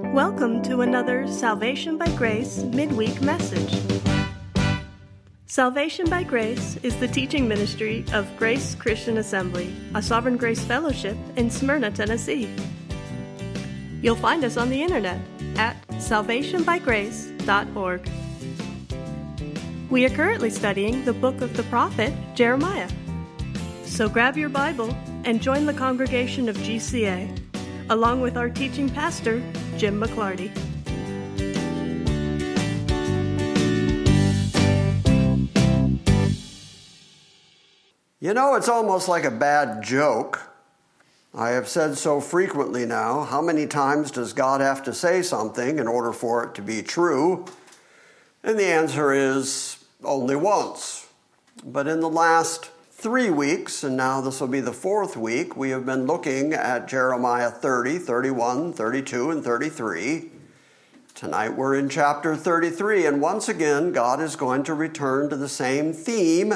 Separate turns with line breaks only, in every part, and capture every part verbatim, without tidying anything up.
Welcome to another Salvation by Grace midweek message. Salvation by Grace is the teaching ministry of Grace Christian Assembly, a Sovereign Grace Fellowship in Smyrna, Tennessee. You'll find us on the internet at salvation by grace dot org. We are currently studying the book of the prophet Jeremiah. So grab your Bible and join the congregation of G C A, along with our teaching pastor, Jim McClarty.
You know, it's almost like a bad joke. I have said so frequently now, how many times does God have to say something in order for it to be true? And the answer is only once. But in the last three weeks, and now this will be the fourth week, we have been looking at Jeremiah thirty, thirty-one, thirty-two, and thirty-three. Tonight we're in chapter thirty-three, and once again, God is going to return to the same theme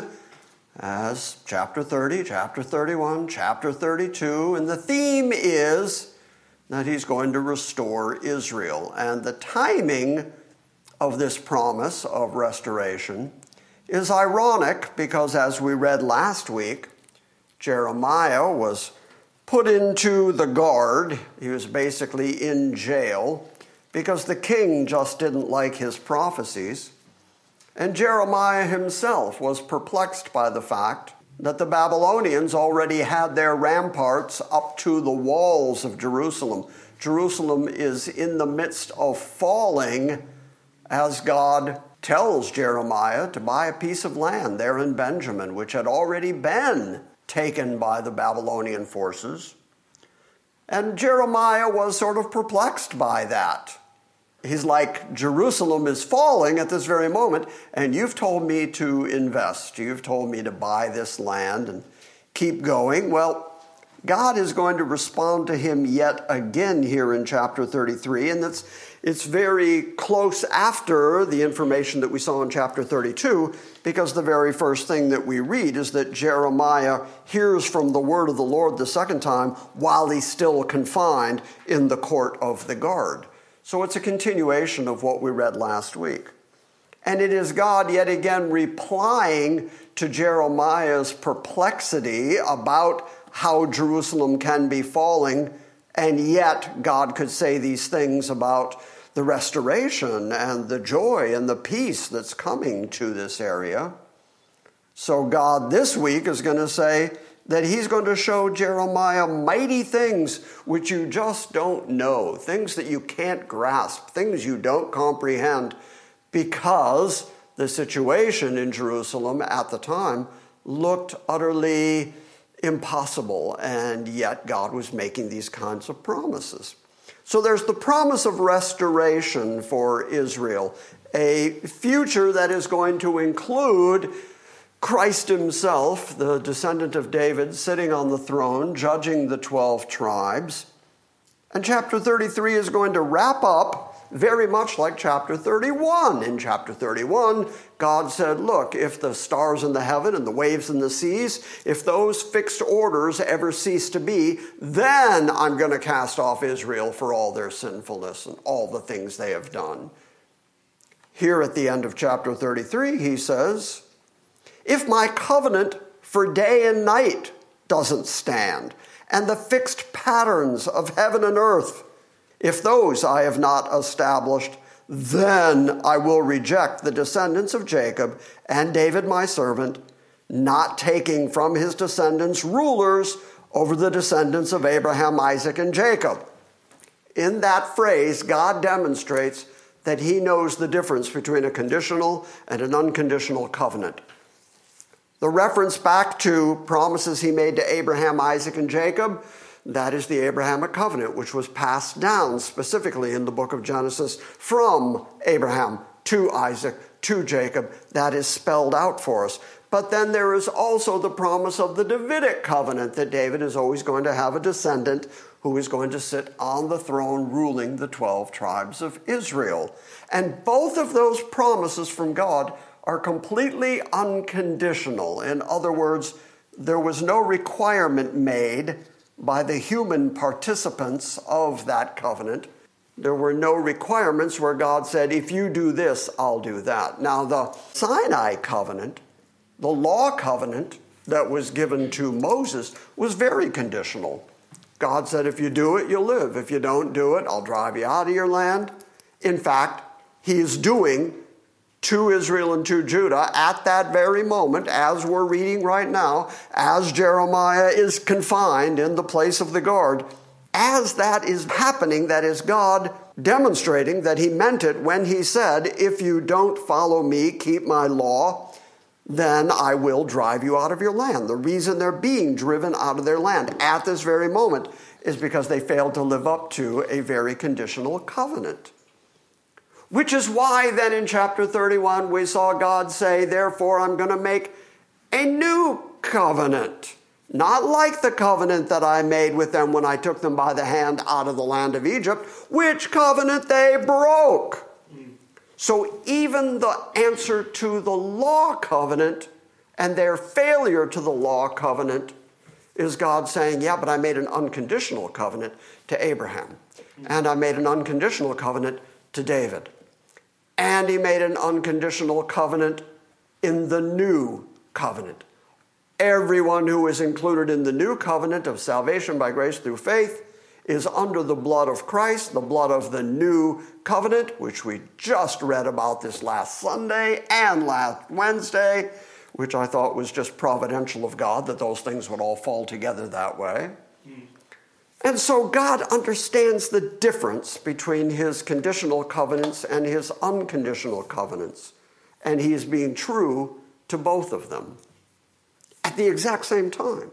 as chapter thirty, chapter thirty-one, chapter thirty-two, and the theme is that he's going to restore Israel. And the timing of this promise of restoration is ironic because, as we read last week, Jeremiah was put into the guard. He was basically in jail because the king just didn't like his prophecies. And Jeremiah himself was perplexed by the fact that the Babylonians already had their ramparts up to the walls of Jerusalem. Jerusalem is in the midst of falling as God tells Jeremiah to buy a piece of land there in Benjamin, which had already been taken by the Babylonian forces. And Jeremiah was sort of perplexed by that. He's like, Jerusalem is falling at this very moment, and you've told me to invest. You've told me to buy this land and keep going. Well, God is going to respond to him yet again here in chapter thirty-three, and it's, it's very close after the information that we saw in chapter thirty-two, because the very first thing that we read is that Jeremiah hears from the word of the Lord the second time while he's still confined in the court of the guard. So it's a continuation of what we read last week. And it is God yet again replying to Jeremiah's perplexity about how Jerusalem can be falling, and yet God could say these things about the restoration and the joy and the peace that's coming to this area. So God this week is going to say that he's going to show Jeremiah mighty things which you just don't know, things that you can't grasp, things you don't comprehend, because the situation in Jerusalem at the time looked utterly impossible, and yet God was making these kinds of promises. So there's the promise of restoration for Israel, a future that is going to include Christ himself, the descendant of David, sitting on the throne, judging the twelve tribes. And chapter thirty-three is going to wrap up very much like chapter thirty-one. In chapter thirty-one, God said, look, if the stars in the heaven and the waves in the seas, if those fixed orders ever cease to be, then I'm going to cast off Israel for all their sinfulness and all the things they have done. Here at the end of chapter thirty-three, he says, if my covenant for day and night doesn't stand, and the fixed patterns of heaven and earth, if those I have not established, then I will reject the descendants of Jacob and David my servant, not taking from his descendants rulers over the descendants of Abraham, Isaac, and Jacob. In that phrase, God demonstrates that he knows the difference between a conditional and an unconditional covenant. The reference back to promises he made to Abraham, Isaac, and Jacob, that is the Abrahamic covenant, which was passed down specifically in the book of Genesis from Abraham to Isaac to Jacob. That is spelled out for us. But then there is also the promise of the Davidic covenant, that David is always going to have a descendant who is going to sit on the throne ruling the twelve tribes of Israel. And both of those promises from God are completely unconditional. In other words, there was no requirement made by the human participants of that covenant There were no requirements where God said, if you do this, I'll do that. Now, the Sinai covenant, the law covenant that was given to Moses, was very conditional. God said, if you do it, you'll live. If you don't do it, I'll drive you out of your land. In fact, he is doing to Israel and to Judah at that very moment, as we're reading right now, as Jeremiah is confined in the place of the guard. As that is happening, that is God demonstrating that he meant it when he said, if you don't follow me, keep my law, then I will drive you out of your land. The reason they're being driven out of their land at this very moment is because they failed to live up to a very conditional covenant. Which is why then in chapter thirty-one we saw God say, therefore I'm going to make a new covenant. Not like the covenant that I made with them when I took them by the hand out of the land of Egypt, which covenant they broke. So even the answer to the law covenant and their failure to the law covenant is God saying, yeah, but I made an unconditional covenant to Abraham. And I made an unconditional covenant to David. And he made an unconditional covenant in the new covenant. Everyone who is included in the new covenant of salvation by grace through faith is under the blood of Christ, the blood of the new covenant, which we just read about this last Sunday and last Wednesday, which I thought was just providential of God that those things would all fall together that way. Mm. And so God understands the difference between his conditional covenants and his unconditional covenants, and he is being true to both of them at the exact same time.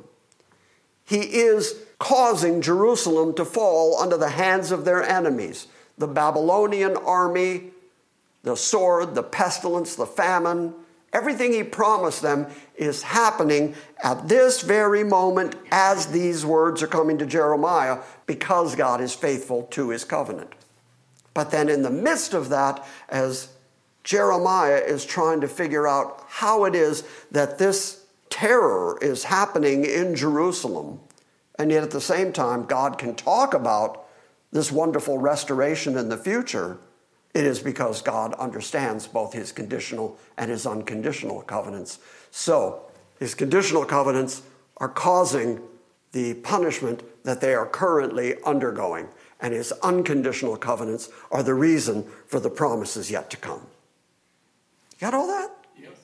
He is causing Jerusalem to fall under the hands of their enemies. The Babylonian army, the sword, the pestilence, the famine, everything he promised them is happening at this very moment as these words are coming to Jeremiah because God is faithful to his covenant. But then in the midst of that, as Jeremiah is trying to figure out how it is that this terror is happening in Jerusalem, and yet at the same time, God can talk about this wonderful restoration in the future, it is because God understands both his conditional and his unconditional covenants. So, his conditional covenants are causing the punishment that they are currently undergoing, and his unconditional covenants are the reason for the promises yet to come. You got all that?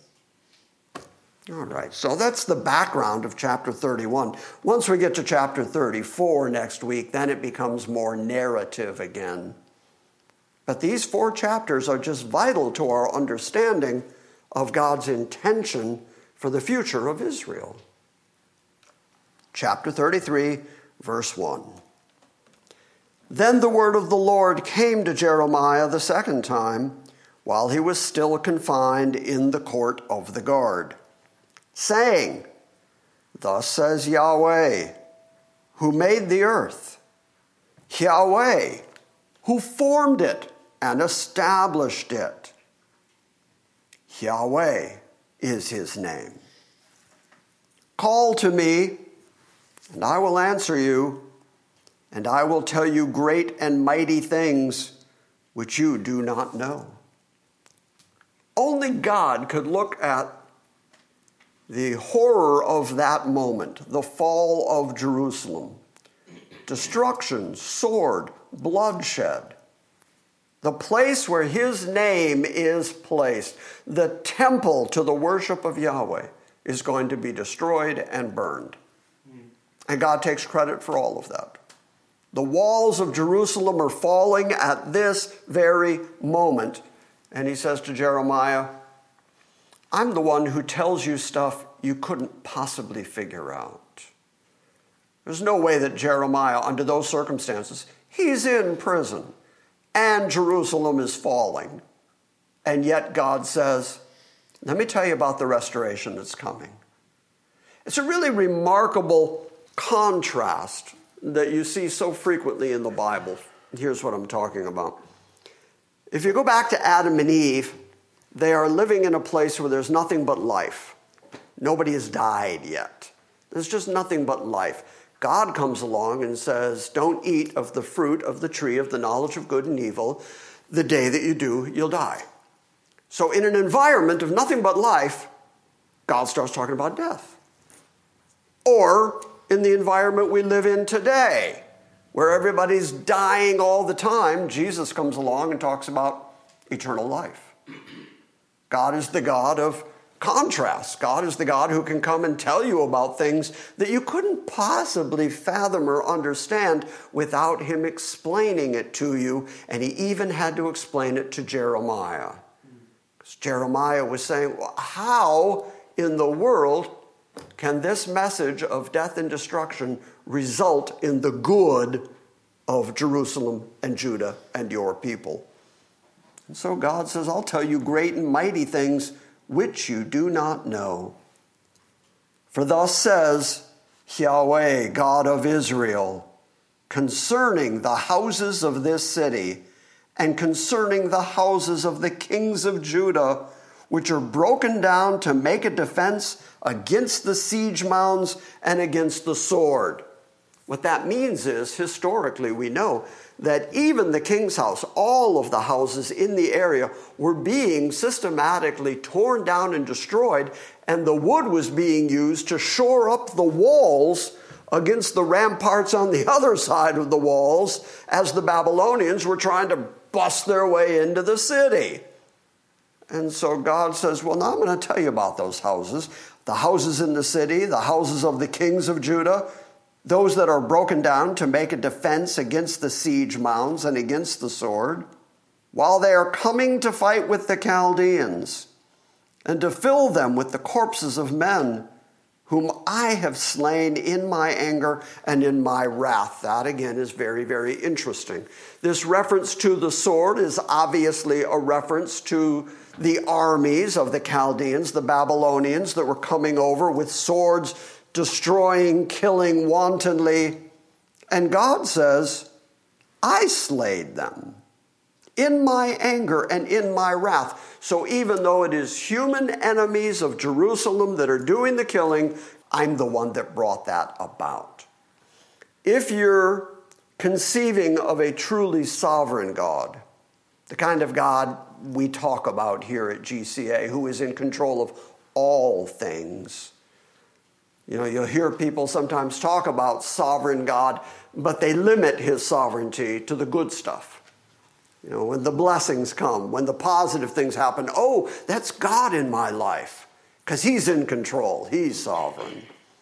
All right, so that's the background of chapter thirty-one. Once we get to chapter thirty-four next week, then it becomes more narrative again. But these four chapters are just vital to our understanding of God's intention for the future of Israel. Chapter thirty-three, verse one. Then the word of the Lord came to Jeremiah the second time, while he was still confined in the court of the guard, saying, thus says Yahweh, who made the earth, Yahweh, who formed it and established it. Yahweh is his name. Call to me, and I will answer you, and I will tell you great and mighty things which you do not know. Only God could look at the horror of that moment, the fall of Jerusalem, destruction, sword, bloodshed, the place where his name is placed, the temple to the worship of Yahweh, is going to be destroyed and burned. And God takes credit for all of that. The walls of Jerusalem are falling at this very moment. And he says to Jeremiah, I'm the one who tells you stuff you couldn't possibly figure out. There's no way that Jeremiah, under those circumstances, he's in prison and Jerusalem is falling. And yet God says, let me tell you about the restoration that's coming. It's a really remarkable contrast that you see so frequently in the Bible. Here's what I'm talking about. If you go back to Adam and Eve, they are living in a place where there's nothing but life. Nobody has died yet. There's just nothing but life. God comes along and says, don't eat of the fruit of the tree of the knowledge of good and evil. The day that you do, you'll die. So in an environment of nothing but life, God starts talking about death. Or in the environment we live in today, where everybody's dying all the time, Jesus comes along and talks about eternal life. God is the God of contrast. God is the God who can come and tell you about things that you couldn't possibly fathom or understand without him explaining it to you. And he even had to explain it to Jeremiah. Because Jeremiah was saying, well, how in the world can this message of death and destruction result in the good of Jerusalem and Judah and your people? And so God says, I'll tell you great and mighty things which you do not know. For thus says Yahweh, God of Israel, concerning the houses of this city and concerning the houses of the kings of Judah, which are broken down to make a defense against the siege mounds and against the sword. What that means is, historically, we know that even the king's house, all of the houses in the area were being systematically torn down and destroyed, and the wood was being used to shore up the walls against the ramparts on the other side of the walls as the Babylonians were trying to bust their way into the city. And so God says, well, now I'm going to tell you about those houses. The houses in the city, the houses of the kings of Judah, those that are broken down to make a defense against the siege mounds and against the sword, while they are coming to fight with the Chaldeans and to fill them with the corpses of men whom I have slain in my anger and in my wrath. That, again, is very, very interesting. This reference to the sword is obviously a reference to the armies of the Chaldeans, the Babylonians that were coming over with swords, destroying, killing wantonly. And God says, I slayed them in my anger and in my wrath. So even though it is human enemies of Jerusalem that are doing the killing, I'm the one that brought that about. If you're conceiving of a truly sovereign God, the kind of God we talk about here at G C A, who is in control of all things. You know, you'll hear people sometimes talk about sovereign God, but they limit his sovereignty to the good stuff. You know, when the blessings come, when the positive things happen, oh, that's God in my life, because he's in control, he's sovereign.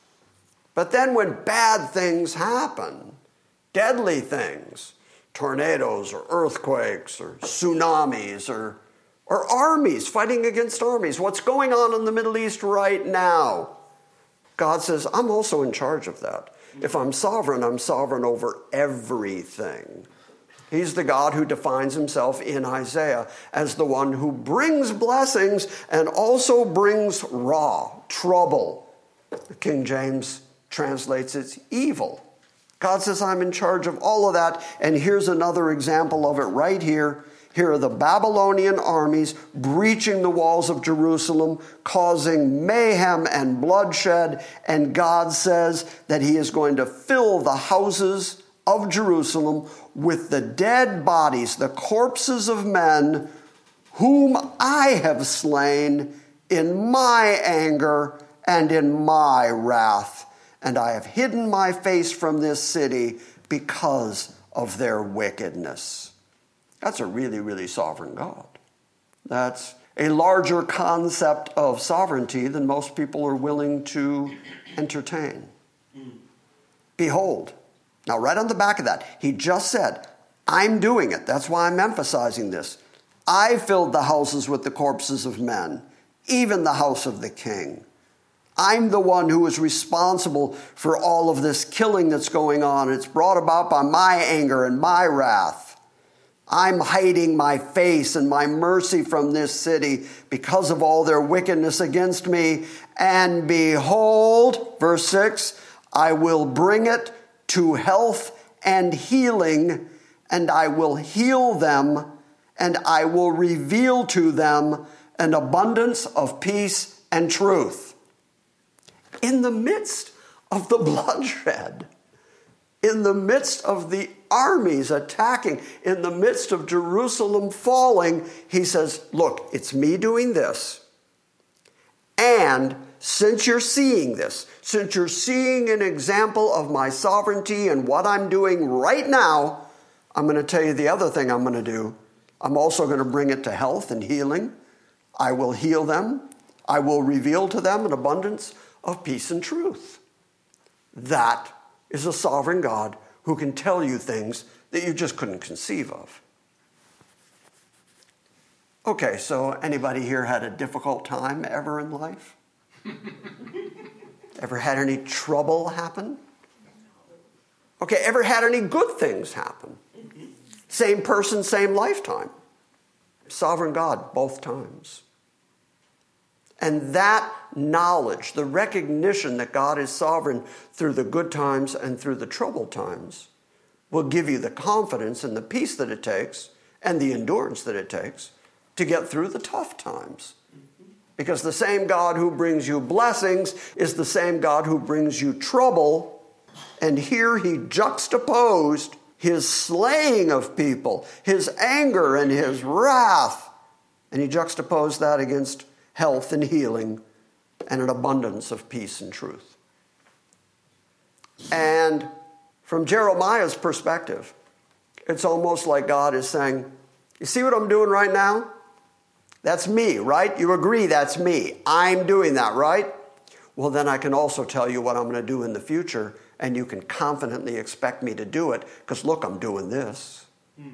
But then when bad things happen, deadly things, tornadoes or earthquakes or tsunamis or, or armies fighting against armies, what's going on in the Middle East right now? God says, I'm also in charge of that. If I'm sovereign, I'm sovereign over everything. He's the God who defines himself in Isaiah as the one who brings blessings and also brings raw, trouble. King James translates it evil. God says, I'm in charge of all of that. And here's another example of it right here. Here are the Babylonian armies breaching the walls of Jerusalem, causing mayhem and bloodshed. And God says that he is going to fill the houses of Jerusalem with the dead bodies, the corpses of men whom I have slain in my anger and in my wrath. And I have hidden my face from this city because of their wickedness. That's a really, really sovereign God. That's a larger concept of sovereignty than most people are willing to entertain. Behold. Now, right on the back of that, he just said, I'm doing it. That's why I'm emphasizing this. I filled the houses with the corpses of men, even the house of the king. I'm the one who is responsible for all of this killing that's going on. It's brought about by my anger and my wrath. I'm hiding my face and my mercy from this city because of all their wickedness against me. And behold, verse six, I will bring it to health and healing, and I will heal them, and I will reveal to them an abundance of peace and truth. In the midst of the bloodshed, in the midst of the armies attacking, in the midst of Jerusalem falling, he says, look, it's me doing this. And since you're seeing this, since you're seeing an example of my sovereignty and what I'm doing right now, I'm going to tell you the other thing I'm going to do. I'm also going to bring it to health and healing. I will heal them. I will reveal to them an abundance of peace and truth. That is a sovereign God who can tell you things that you just couldn't conceive of. Okay, so anybody here had a difficult time ever in life? Ever had any trouble happen? Okay, ever had any good things happen? Same person, same lifetime. Sovereign God, both times. And that knowledge, the recognition that God is sovereign through the good times and through the troubled times, will give you the confidence and the peace that it takes and the endurance that it takes to get through the tough times. Because the same God who brings you blessings is the same God who brings you trouble. And here he juxtaposed his slaying of people, his anger and his wrath. And he juxtaposed that against health and healing and an abundance of peace and truth. And from Jeremiah's perspective, it's almost like God is saying, you see what I'm doing right now? That's me, right? You agree that's me. I'm doing that, right? Well, then I can also tell you what I'm going to do in the future, and you can confidently expect me to do it, because look, I'm doing this. Hmm.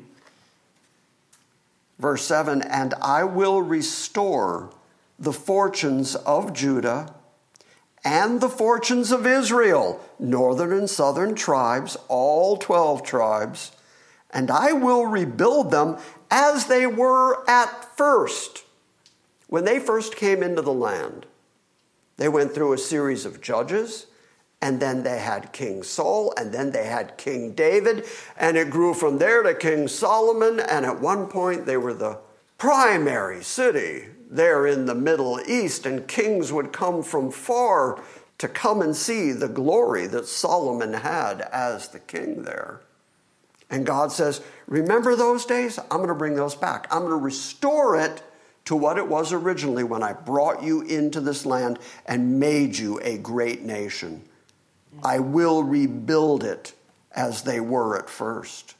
Verse seven, and I will restore the fortunes of Judah and the fortunes of Israel, northern and southern tribes, all twelve tribes, and I will rebuild them as they were at first. When they first came into the land, they went through a series of judges, and then they had King Saul, and then they had King David, and it grew from there to King Solomon, and at one point they were the primary city there in the Middle East, and kings would come from far to come and see the glory that Solomon had as the king there. And God says, remember those days? I'm going to bring those back. I'm going to restore it to what it was originally when I brought you into this land and made you a great nation. I will rebuild it as they were at first.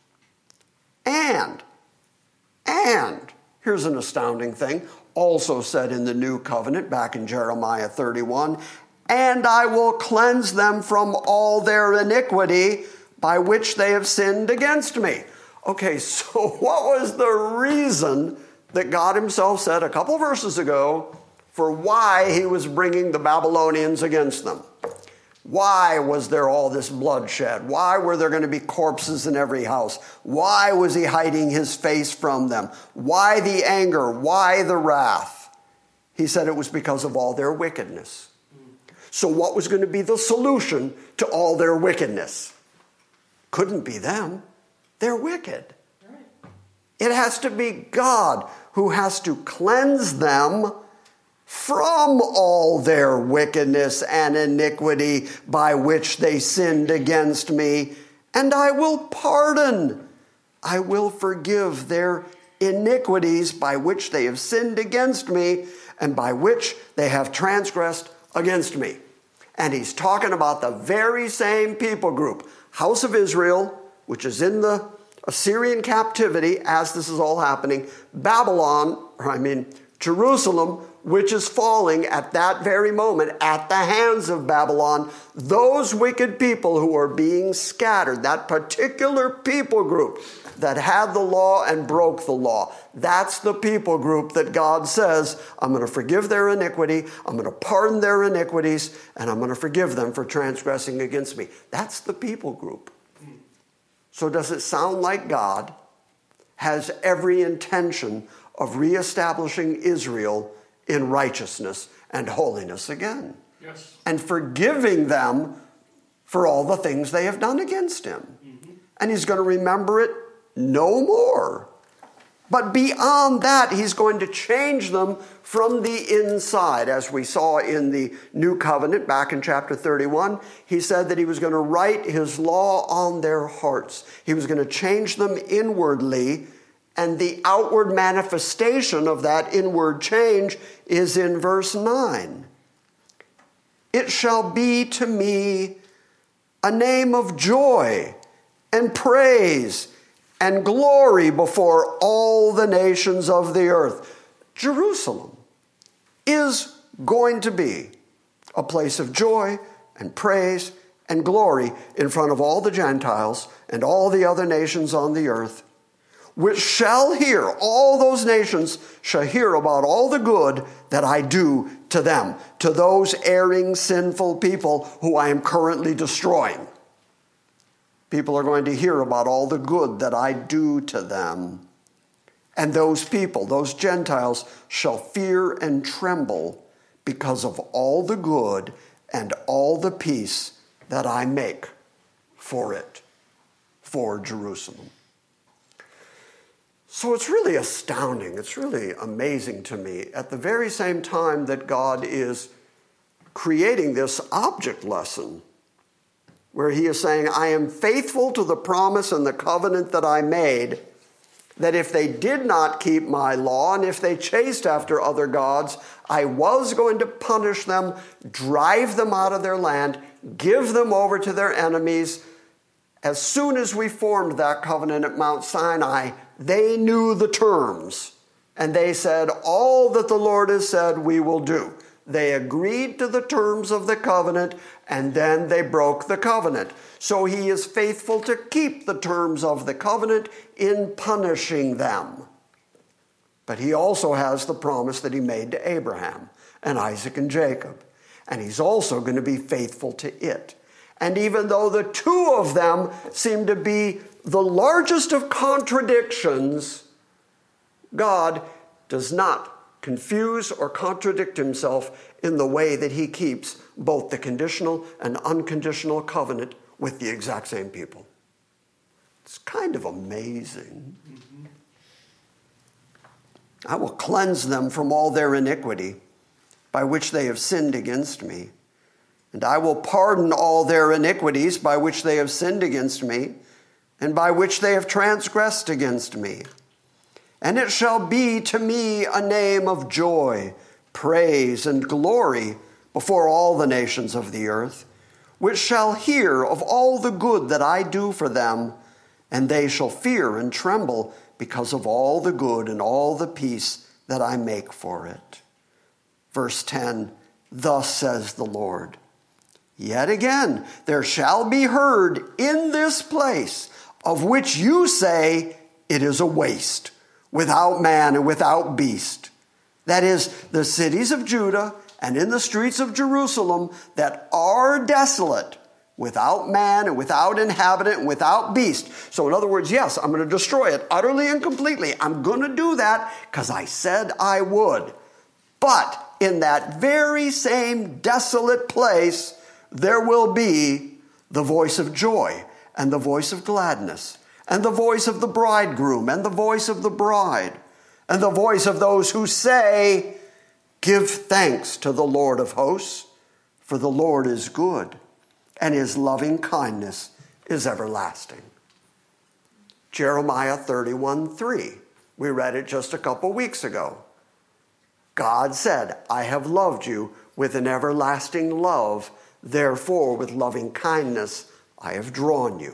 And, and, here's an astounding thing, also said in the New Covenant back in Jeremiah thirty-one, and I will cleanse them from all their iniquity by which they have sinned against me. Okay, so what was the reason that God himself said a couple verses ago for why he was bringing the Babylonians against them? Why was there all this bloodshed? Why were there going to be corpses in every house? Why was he hiding his face from them? Why the anger? Why the wrath? He said it was because of all their wickedness. So what was going to be the solution to all their wickedness? Couldn't be them. They're wicked. It has to be God who has to cleanse them from all their wickedness and iniquity by which they sinned against me, and I will pardon. I will forgive their iniquities by which they have sinned against me and by which they have transgressed against me. And he's talking about the very same people group, House of Israel, which is in the Assyrian captivity as this is all happening, Babylon, or I mean Jerusalem, which is falling at that very moment at the hands of Babylon, those wicked people who are being scattered, that particular people group that had the law and broke the law. That's the people group that God says, I'm going to forgive their iniquity, I'm going to pardon their iniquities, and I'm going to forgive them for transgressing against me. That's the people group. So does it sound like God has every intention of reestablishing Israel in righteousness and holiness again? Yes. And forgiving them for all the things they have done against him. Mm-hmm. And he's going to remember it no more. But beyond that, he's going to change them from the inside. As we saw in the New Covenant back in chapter thirty-one, he said that he was going to write his law on their hearts. He was going to change them inwardly, and the outward manifestation of that inward change is in verse nine. It shall be to me a name of joy and praise and glory before all the nations of the earth. Jerusalem is going to be a place of joy and praise and glory in front of all the Gentiles and all the other nations on the earth, which shall hear, all those nations shall hear about all the good that I do to them, to those erring, sinful people who I am currently destroying. People are going to hear about all the good that I do to them. And those people, those Gentiles, shall fear and tremble because of all the good and all the peace that I make for it, for Jerusalem. So it's really astounding. It's really amazing to me. At the very same time that God is creating this object lesson, where he is saying, I am faithful to the promise and the covenant that I made, that if they did not keep my law and if they chased after other gods, I was going to punish them, drive them out of their land, give them over to their enemies. As soon as we formed that covenant at Mount Sinai, they knew the terms, and they said, all that the Lord has said we will do. They agreed to the terms of the covenant, and then they broke the covenant. So he is faithful to keep the terms of the covenant in punishing them. But he also has the promise that he made to Abraham and Isaac and Jacob. And he's also going to be faithful to it. And even though the two of them seem to be the largest of contradictions, God does not confuse or contradict himself in the way that he keeps both the conditional and unconditional covenant with the exact same people. It's kind of amazing. Mm-hmm. I will cleanse them from all their iniquity by which they have sinned against me. And I will pardon all their iniquities by which they have sinned against me and by which they have transgressed against me. And it shall be to me a name of joy, praise, and glory before all the nations of the earth, which shall hear of all the good that I do for them, and they shall fear and tremble because of all the good and all the peace that I make for it. Verse ten, thus says the Lord, yet again there shall be heard in this place, of which you say it is a waste, without man and without beast. That is, the cities of Judah and in the streets of Jerusalem that are desolate, without man and without inhabitant and without beast. So in other words, yes, I'm going to destroy it utterly and completely. I'm going to do that because I said I would. But in that very same desolate place, there will be the voice of joy and the voice of gladness, and the voice of the bridegroom, and the voice of the bride, and the voice of those who say, give thanks to the Lord of hosts, for the Lord is good, and his loving kindness is everlasting. Jeremiah thirty-one three. We read it just a couple weeks ago. God said, I have loved you with an everlasting love, therefore with loving kindness I have drawn you.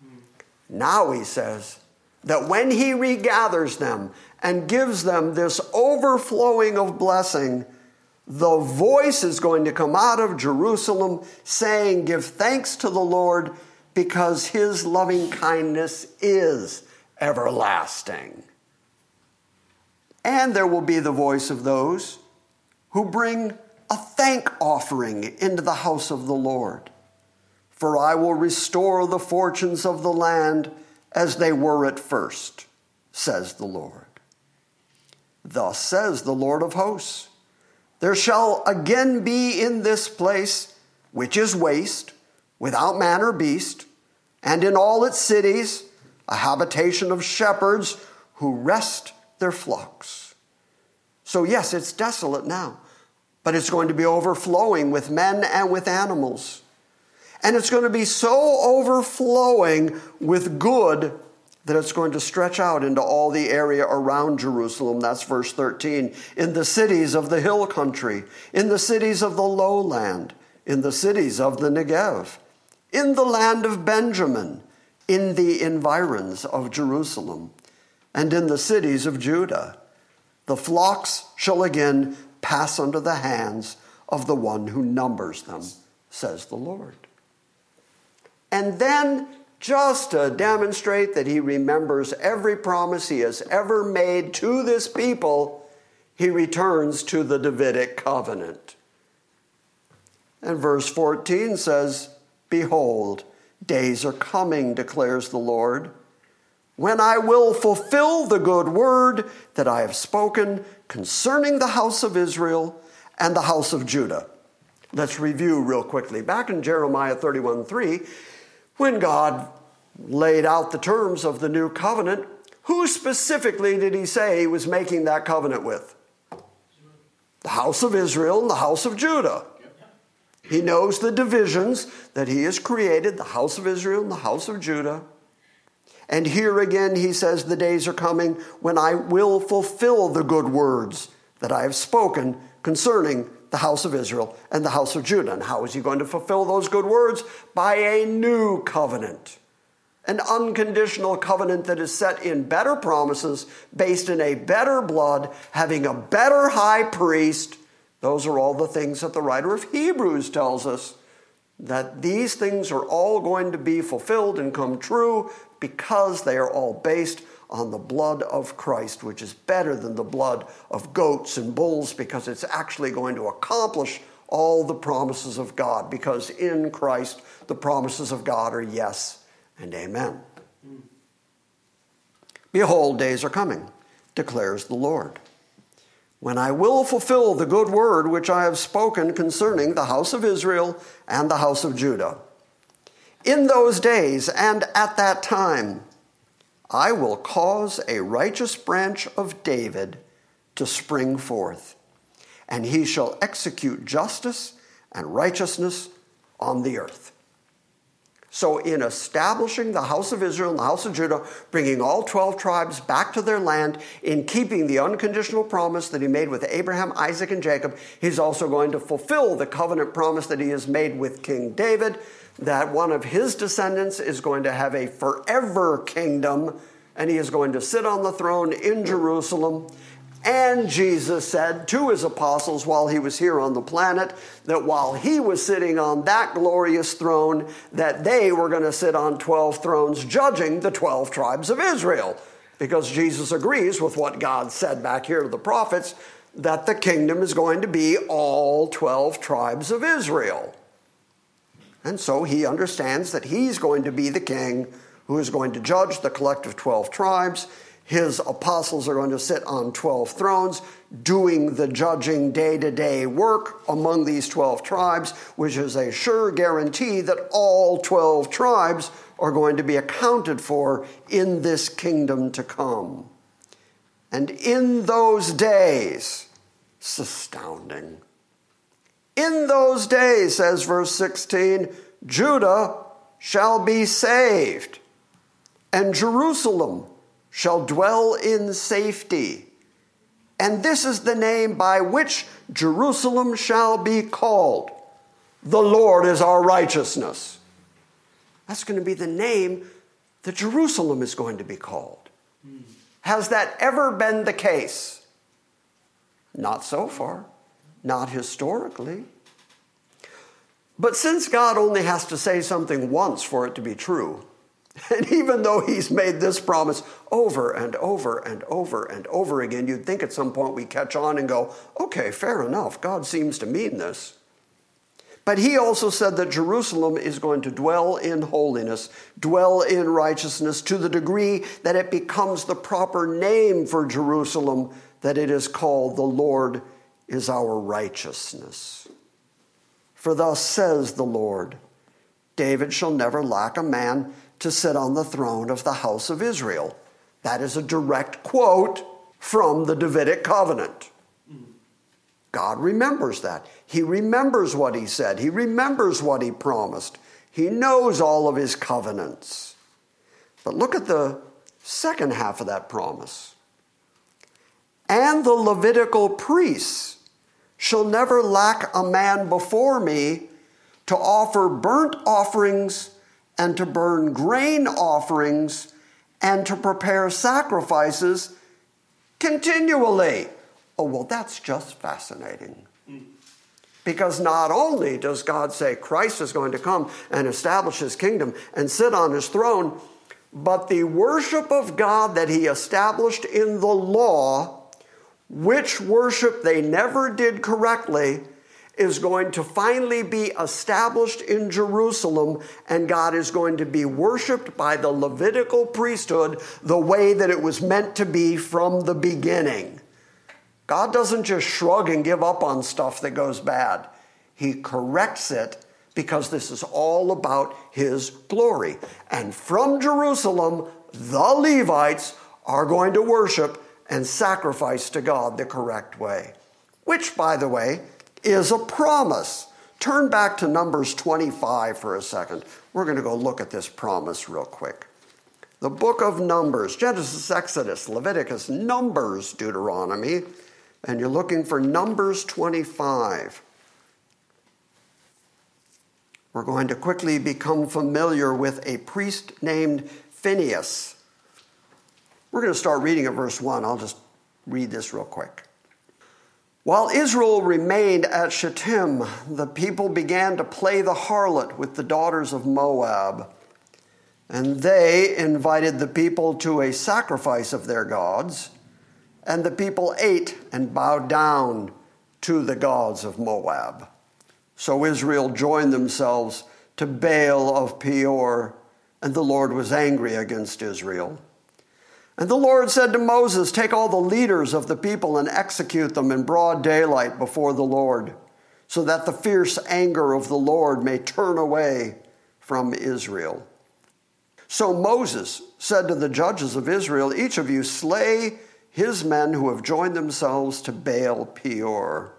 Now he says that when he regathers them and gives them this overflowing of blessing, the voice is going to come out of Jerusalem saying, give thanks to the Lord because his loving kindness is everlasting. And there will be the voice of those who bring a thank offering into the house of the Lord. For I will restore the fortunes of the land as they were at first, says the Lord. Thus says the Lord of hosts, there shall again be in this place, which is waste, without man or beast, and in all its cities, a habitation of shepherds who rest their flocks. So yes, it's desolate now, but it's going to be overflowing with men and with animals. And it's going to be so overflowing with good that it's going to stretch out into all the area around Jerusalem. That's verse thirteen. In the cities of the hill country, in the cities of the lowland, in the cities of the Negev, in the land of Benjamin, in the environs of Jerusalem, and in the cities of Judah. The flocks shall again pass under the hands of the one who numbers them, says the Lord. And then, just to demonstrate that he remembers every promise he has ever made to this people, he returns to the Davidic covenant. And verse fourteen says, Behold, days are coming, declares the Lord, when I will fulfill the good word that I have spoken concerning the house of Israel and the house of Judah. Let's review real quickly. Back in Jeremiah thirty-one three, when God laid out the terms of the new covenant, who specifically did he say he was making that covenant with? The house of Israel and the house of Judah. He knows the divisions that he has created, the house of Israel and the house of Judah. And here again he says, the days are coming when I will fulfill the good words that I have spoken concerning the house of Israel and the house of Judah. And how is he going to fulfill those good words? By a new covenant. An unconditional covenant that is set in better promises, based in a better blood, having a better high priest. Those are all the things that the writer of Hebrews tells us, that these things are all going to be fulfilled and come true because they are all based on the blood of Christ, which is better than the blood of goats and bulls, because it's actually going to accomplish all the promises of God, because in Christ the promises of God are yes and amen. Mm. Behold, days are coming, declares the Lord, when I will fulfill the good word which I have spoken concerning the house of Israel and the house of Judah. In those days and at that time, I will cause a righteous branch of David to spring forth, and he shall execute justice and righteousness on the earth. So in establishing the house of Israel and the house of Judah, bringing all twelve tribes back to their land, in keeping the unconditional promise that he made with Abraham, Isaac, and Jacob, he's also going to fulfill the covenant promise that he has made with King David, that one of his descendants is going to have a forever kingdom, and he is going to sit on the throne in Jerusalem. And Jesus said to his apostles while he was here on the planet, that while he was sitting on that glorious throne, that they were going to sit on twelve thrones judging the twelve tribes of Israel. Because Jesus agrees with what God said back here to the prophets, that the kingdom is going to be all twelve tribes of Israel. And so he understands that he's going to be the king who is going to judge the collective twelve tribes. His apostles are going to sit on twelve thrones, doing the judging day-to-day work among these twelve tribes, which is a sure guarantee that all twelve tribes are going to be accounted for in this kingdom to come. And in those days, it's astounding. In those days, says verse sixteen, Judah shall be saved, and Jerusalem shall dwell in safety. And this is the name by which Jerusalem shall be called. The Lord is our righteousness. That's going to be the name that Jerusalem is going to be called. Mm. Has that ever been the case? Not so far. Not historically. But since God only has to say something once for it to be true, and even though he's made this promise over and over and over and over again, you'd think at some point we catch on and go, okay, fair enough. God seems to mean this. But he also said that Jerusalem is going to dwell in holiness, dwell in righteousness, to the degree that it becomes the proper name for Jerusalem, that it is called the Lord is our righteousness. For thus says the Lord, David shall never lack a man to sit on the throne of the house of Israel. That is a direct quote from the Davidic covenant. God remembers that. He remembers what he said. He remembers what he promised. He knows all of his covenants. But look at the second half of that promise. And the Levitical priests shall never lack a man before me to offer burnt offerings and to burn grain offerings and to prepare sacrifices continually. Oh, well, that's just fascinating. Because not only does God say Christ is going to come and establish his kingdom and sit on his throne, but the worship of God that he established in the law, which worship they never did correctly, is going to finally be established in Jerusalem, and God is going to be worshiped by the Levitical priesthood the way that it was meant to be from the beginning. God doesn't just shrug and give up on stuff that goes bad. He corrects it because this is all about his glory. And from Jerusalem, the Levites are going to worship and sacrifice to God the correct way. Which, by the way, is a promise. Turn back to Numbers twenty-five for a second. We're going to go look at this promise real quick. The book of Numbers, Genesis, Exodus, Leviticus, Numbers, Deuteronomy, and you're looking for Numbers twenty-five. We're going to quickly become familiar with a priest named Phinehas. We're going to start reading at verse one. I'll just read this real quick. While Israel remained at Shittim, the people began to play the harlot with the daughters of Moab. And they invited the people to a sacrifice of their gods, and the people ate and bowed down to the gods of Moab. So Israel joined themselves to Baal of Peor, and the Lord was angry against Israel. And the Lord said to Moses, take all the leaders of the people and execute them in broad daylight before the Lord, so that the fierce anger of the Lord may turn away from Israel. So Moses said to the judges of Israel, each of you slay his men who have joined themselves to Baal Peor.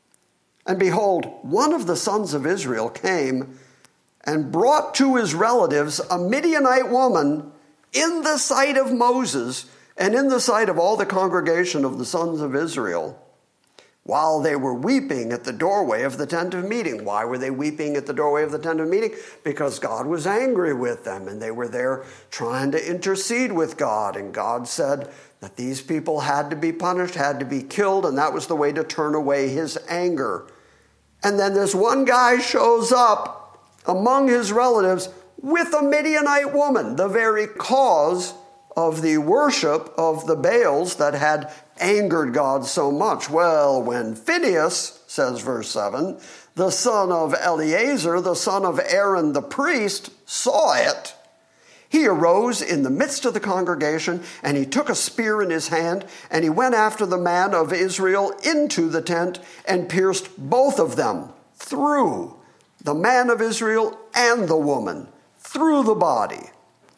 And behold, one of the sons of Israel came and brought to his relatives a Midianite woman in the sight of Moses and in the sight of all the congregation of the sons of Israel, while they were weeping at the doorway of the tent of meeting. Why were they weeping at the doorway of the tent of meeting? Because God was angry with them, and they were there trying to intercede with God. And God said that these people had to be punished, had to be killed, and that was the way to turn away his anger. And then this one guy shows up among his relatives with a Midianite woman, the very cause of the worship of the Baals that had angered God so much. Well, when Phinehas, says verse seven, the son of Eleazar, the son of Aaron the priest, saw it, he arose in the midst of the congregation, and he took a spear in his hand, and he went after the man of Israel into the tent and pierced both of them through, the man of Israel and the woman, through the body.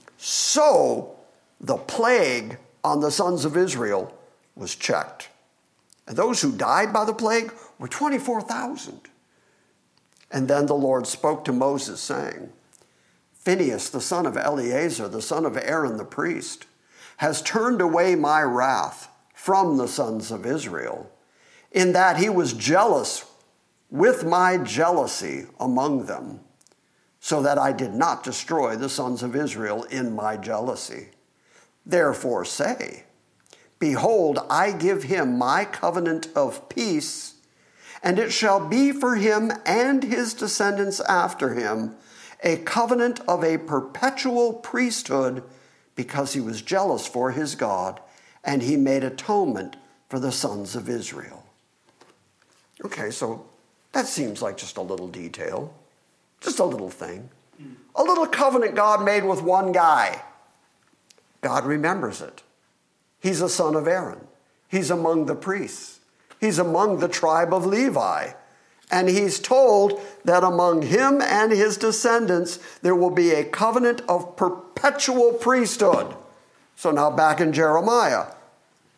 So the plague on the sons of Israel was checked. And those who died by the plague were twenty-four thousand. And then the Lord spoke to Moses, saying, Phinehas, the son of Eleazar, the son of Aaron the priest, has turned away my wrath from the sons of Israel, in that he was jealous with my jealousy among them, so that I did not destroy the sons of Israel in my jealousy. Therefore say, behold, I give him my covenant of peace, and it shall be for him and his descendants after him a covenant of a perpetual priesthood, because he was jealous for his God, and he made atonement for the sons of Israel. Okay, so that seems like just a little detail. Just a little thing. A little covenant God made with one guy. God remembers it. He's a son of Aaron. He's among the priests. He's among the tribe of Levi. And he's told that among him and his descendants, there will be a covenant of perpetual priesthood. So now back in Jeremiah.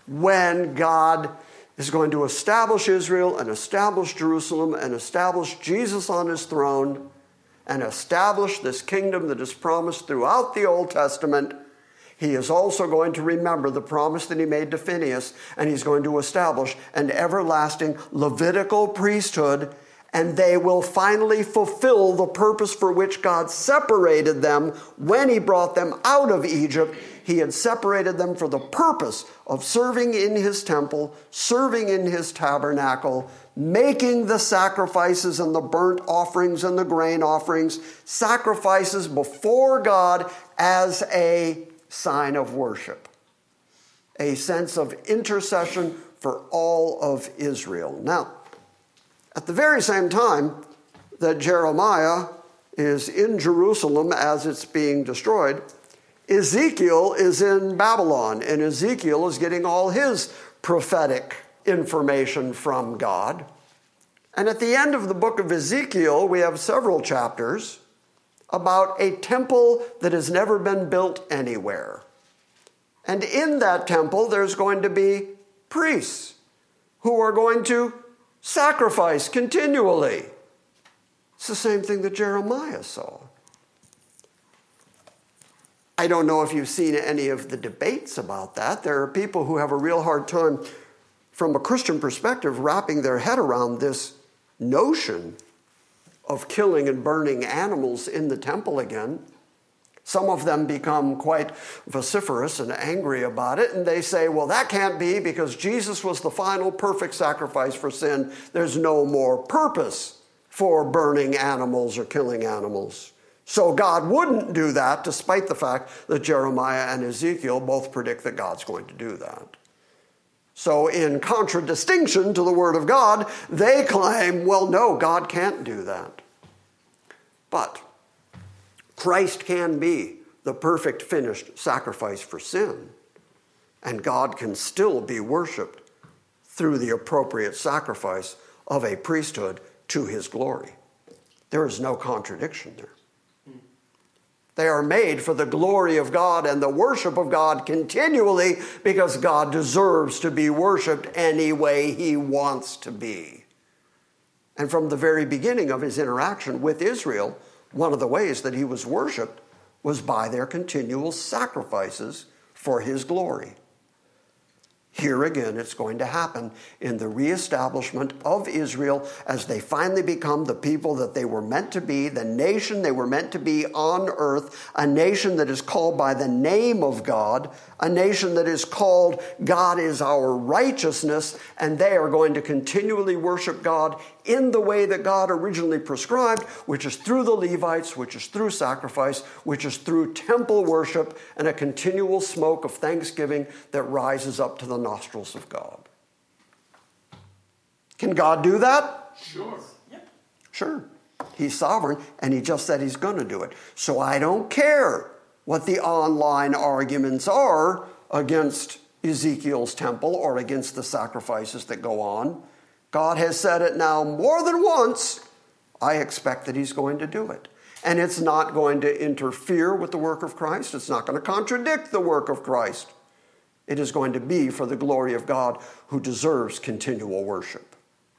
when God is going to establish Israel and establish Jerusalem and establish Jesus on his throne and establish this kingdom that is promised throughout the Old Testament. He is also going to remember the promise that he made to Phinehas, and he's going to establish an everlasting Levitical priesthood, and they will finally fulfill the purpose for which God separated them when he brought them out of Egypt. He had separated them for the purpose of serving in his temple, serving in his tabernacle, making the sacrifices and the burnt offerings and the grain offerings, sacrifices before God as a sign of worship, a sense of intercession for all of Israel. Now, at the very same time that Jeremiah is in Jerusalem as it's being destroyed, Ezekiel is in Babylon, and Ezekiel is getting all his prophetic information from God. And at the end of the book of Ezekiel, we have several chapters about a temple that has never been built anywhere. And in that temple, there's going to be priests who are going to sacrifice continually. It's the same thing that Jeremiah saw. I don't know if you've seen any of the debates about that. There are people who have a real hard time, from a Christian perspective, wrapping their head around this notion of killing and burning animals in the temple again. Some of them become quite vociferous and angry about it, and they say, well, that can't be because Jesus was the final perfect sacrifice for sin. There's no more purpose for burning animals or killing animals. So God wouldn't do that, despite the fact that Jeremiah and Ezekiel both predict that God's going to do that. So in contradistinction to the Word of God, they claim, well, no, God can't do that. But Christ can be the perfect finished sacrifice for sin, and God can still be worshiped through the appropriate sacrifice of a priesthood to his glory. There is no contradiction there. They are made for the glory of God and the worship of God continually, because God deserves to be worshiped any way he wants to be. And from the very beginning of his interaction with Israel, one of the ways that he was worshiped was by their continual sacrifices for his glory. Here again, it's going to happen in the reestablishment of Israel as they finally become the people that they were meant to be, the nation they were meant to be on earth, a nation that is called by the name of God, a nation that is called God is our righteousness, and they are going to continually worship God in the way that God originally prescribed, which is through the Levites, which is through sacrifice, which is through temple worship and a continual smoke of thanksgiving that rises up to the nostrils of God. Can God do that?
Sure. Yep.
Sure. He's sovereign, and he just said he's going to do it. So I don't care what the online arguments are against Ezekiel's temple or against the sacrifices that go on. God has said it now more than once. I expect that he's going to do it. And it's not going to interfere with the work of Christ. It's not going to contradict the work of Christ. It is going to be for the glory of God, who deserves continual worship.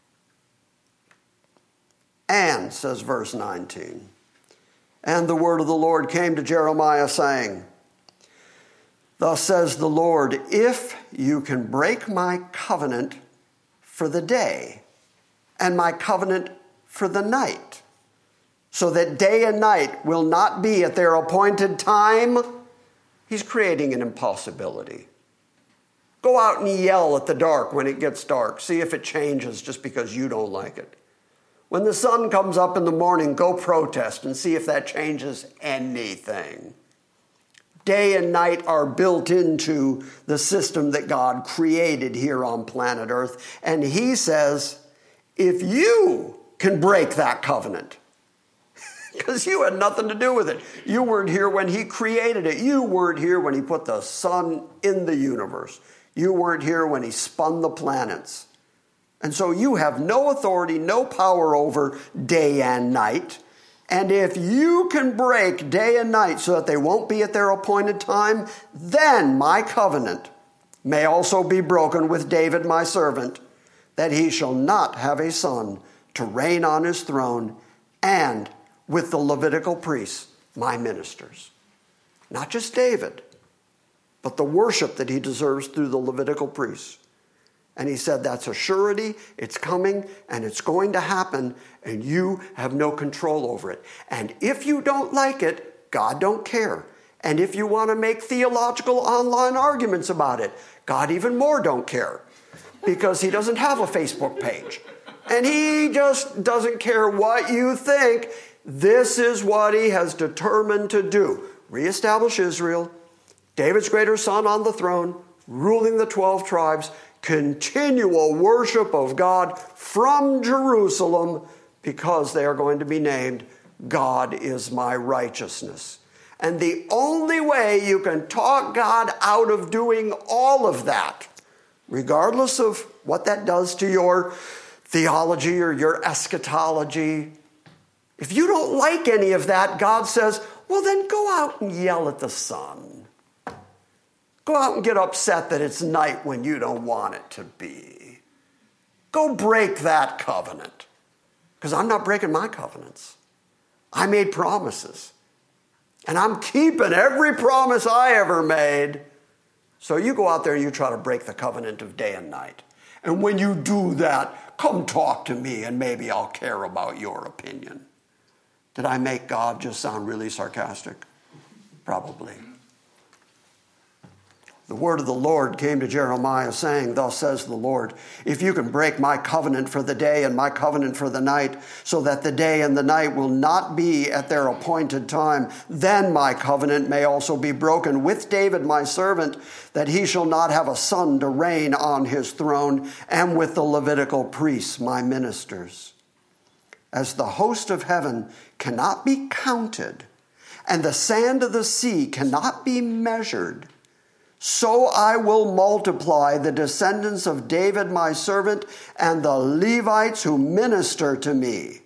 And, says verse nineteen, and the word of the Lord came to Jeremiah, saying, thus says the Lord, if you can break my covenant for the day and my covenant for the night, so that day and night will not be at their appointed time, he's creating an impossibility. Go out and yell at the dark when it gets dark. See if it changes just because you don't like it. When the sun comes up in the morning, go protest and see if that changes anything. Day and night are built into the system that God created here on planet Earth. And he says, if you can break that covenant, because you had nothing to do with it. You weren't here when he created it. You weren't here when he put the sun in the universe. You weren't here when he spun the planets. And so you have no authority, no power over day and night. And if you can break day and night so that they won't be at their appointed time, then my covenant may also be broken with David my servant, that he shall not have a son to reign on his throne, and with the Levitical priests, my ministers. Not just David, but the worship that he deserves through the Levitical priests. And he said, that's a surety, it's coming, and it's going to happen, and you have no control over it. And if you don't like it, God don't care. And if you want to make theological online arguments about it, God even more don't care, because he doesn't have a Facebook page. And he just doesn't care what you think. This is what he has determined to do. Reestablish Israel, David's greater son on the throne, ruling the twelve tribes, continual worship of God from Jerusalem, because they are going to be named, God is my righteousness. And the only way you can talk God out of doing all of that, regardless of what that does to your theology or your eschatology, if you don't like any of that, God says, well, then go out and yell at the sun. Go out and get upset that it's night when you don't want it to be. Go break that covenant. Because I'm not breaking my covenants. I made promises. And I'm keeping every promise I ever made. So you go out there and you try to break the covenant of day and night. And when you do that, come talk to me and maybe I'll care about your opinion. Did I make God just sound really sarcastic? Probably. The word of the Lord came to Jeremiah saying, thus says the Lord, if you can break my covenant for the day and my covenant for the night, so that the day and the night will not be at their appointed time, then my covenant may also be broken with David my servant, that he shall not have a son to reign on his throne, and with the Levitical priests my ministers. As the host of heaven cannot be counted, and the sand of the sea cannot be measured, so I will multiply the descendants of David my servant and the Levites who minister to me.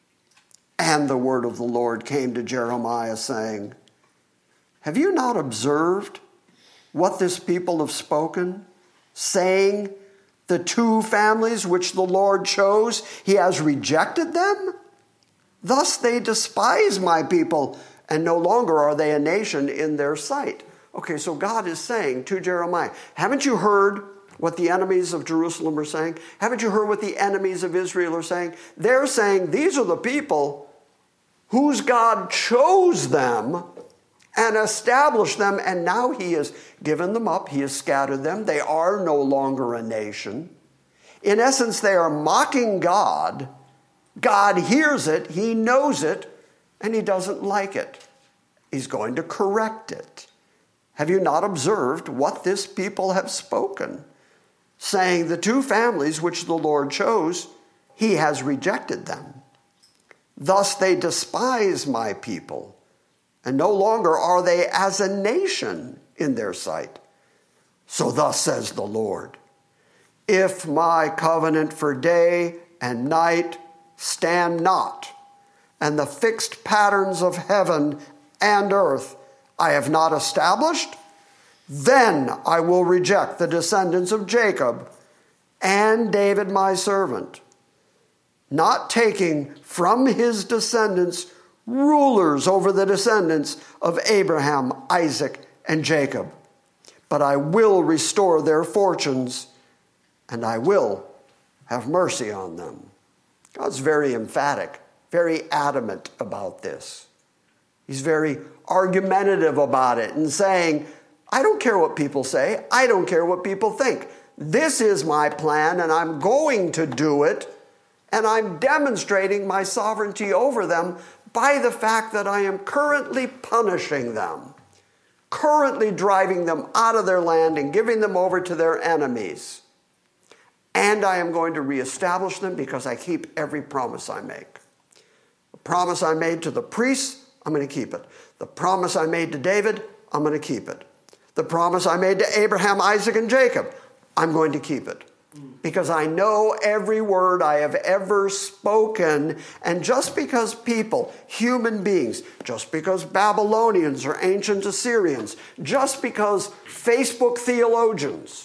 And the word of the Lord came to Jeremiah saying, have you not observed what this people have spoken, saying, the two families which the Lord chose, he has rejected them? Thus they despise my people, and no longer are they a nation in their sight. Okay, so God is saying to Jeremiah, haven't you heard what the enemies of Jerusalem are saying? Haven't you heard what the enemies of Israel are saying? They're saying these are the people whose God chose them and established them, and now he has given them up, he has scattered them. They are no longer a nation. In essence, they are mocking God. God hears it, he knows it, and he doesn't like it. He's going to correct it. Have you not observed what this people have spoken, saying the two families which the Lord chose, he has rejected them. Thus they despise my people, and no longer are they as a nation in their sight. So thus says the Lord, if my covenant for day and night stand not, and the fixed patterns of heaven and earth I have not established, then I will reject the descendants of Jacob and David my servant, not taking from his descendants rulers over the descendants of Abraham, Isaac, and Jacob. But I will restore their fortunes, and I will have mercy on them. God's very emphatic, very adamant about this. He's very argumentative about it and saying, I don't care what people say. I don't care what people think. This is my plan, and I'm going to do it, and I'm demonstrating my sovereignty over them by the fact that I am currently punishing them, currently driving them out of their land and giving them over to their enemies. And I am going to reestablish them because I keep every promise I make. The promise I made to the priests, I'm going to keep it. The promise I made to David, I'm going to keep it. The promise I made to Abraham, Isaac, and Jacob, I'm going to keep it. Because I know every word I have ever spoken, and just because people, human beings, just because Babylonians or ancient Assyrians, just because Facebook theologians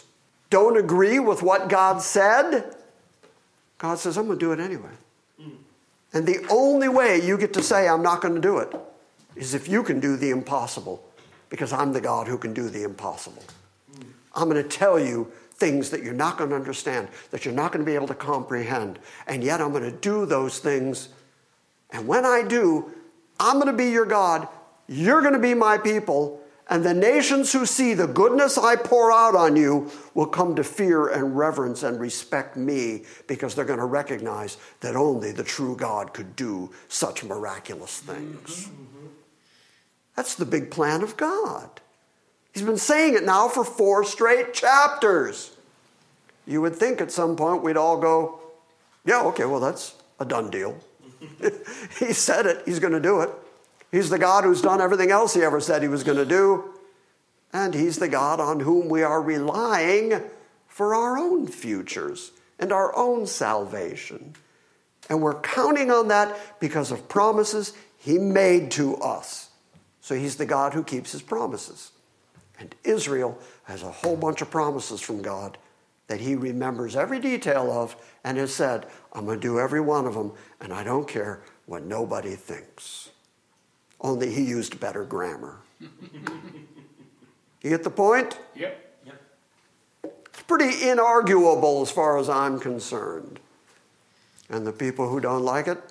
don't agree with what God said, God says, I'm going to do it anyway. Mm. And the only way you get to say, I'm not going to do it, is if you can do the impossible, because I'm the God who can do the impossible. Mm. I'm going to tell you things that you're not going to understand, that you're not going to be able to comprehend, and yet I'm going to do those things. And when I do, I'm going to be your God, you're going to be my people, and the nations who see the goodness I pour out on you will come to fear and reverence and respect me, because they're going to recognize that only the true God could do such miraculous things. Mm-hmm. That's the big plan of God. He's been saying it now for four straight chapters. You would think at some point we'd all go, yeah, okay, well, that's a done deal. He said it. He's going to do it. He's the God who's done everything else he ever said he was going to do. And he's the God on whom we are relying for our own futures and our own salvation. And we're counting on that because of promises he made to us. So he's the God who keeps his promises. And Israel has a whole bunch of promises from God that he remembers every detail of and has said, I'm going to do every one of them, and I don't care what nobody thinks. Only he used better grammar. You get the point?
Yep. Yep.
It's pretty inarguable as far as I'm concerned. And the people who don't like it,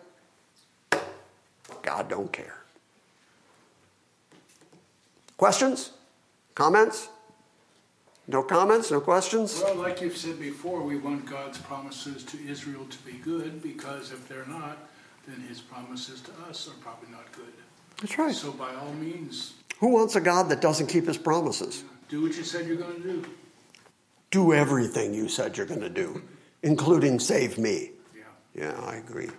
God don't care. Questions? Comments? No comments? No questions?
Well, like you've said before, we want God's promises to Israel to be good, because if they're not, then his promises to us are probably not good.
That's right.
So by all means,
who wants a God that doesn't keep his promises?
Do what you said you're going to do.
Do everything you said you're going to do, including save me.
Yeah.
Yeah, I agree.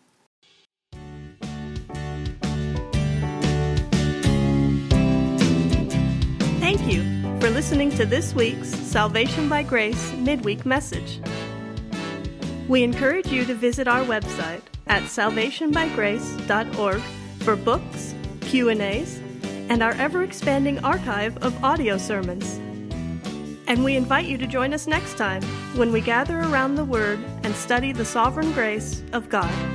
Thank you for listening to this week's Salvation by Grace midweek message. We encourage you to visit our website at salvation by grace dot org for books, Q and A's, and our ever-expanding archive of audio sermons. And we invite you to join us next time when we gather around the Word and study the sovereign grace of God.